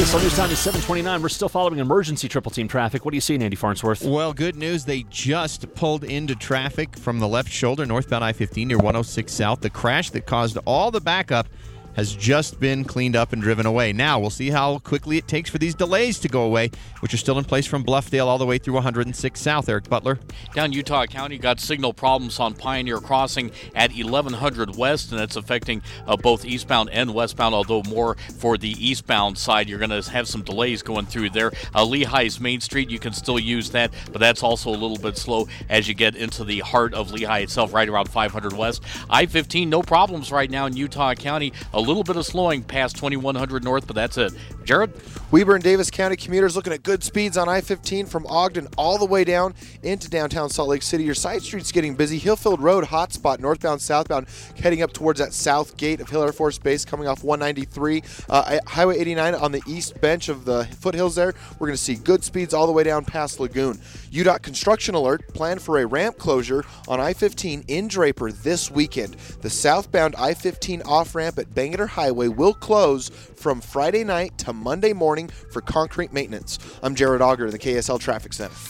KSL News Time is 7:29. We're still following emergency triple team traffic. What do you see, Andy Farnsworth? Well, good news. They just pulled into traffic from the left shoulder, northbound I-15 near 106 South. The crash that caused all the backup has just been cleaned up and driven away. Now, we'll see how quickly it takes for these delays to go away, which are still in place from Bluffdale all the way through 106 South. Eric Butler. Down Utah County, got signal problems on Pioneer Crossing at 1100 West, and that's affecting both eastbound and westbound, although more for the eastbound side. You're going to have some delays going through there. Lehigh's Main Street, you can still use that, but that's also a little bit slow as you get into the heart of Lehigh itself, right around 500 West. I-15, no problems right now in Utah County. A little bit of slowing past 2100 North, but that's it. Jared? Weber and Davis County commuters looking at good speeds on I-15 from Ogden all the way down into downtown Salt Lake City. Your side street's getting busy. Hillfield Road, hotspot, northbound, southbound, heading up towards that south gate of Hill Air Force Base, coming off 193. Highway 89 on the east bench of the foothills there. We're going to see good speeds all the way down past Lagoon. UDOT construction alert, plan for a ramp closure on I-15 in Draper this weekend. The southbound I-15 off-ramp at Bangerter Highway will close from Friday night to Monday morning for concrete maintenance. I'm Jared Auger in the KSL Traffic Center.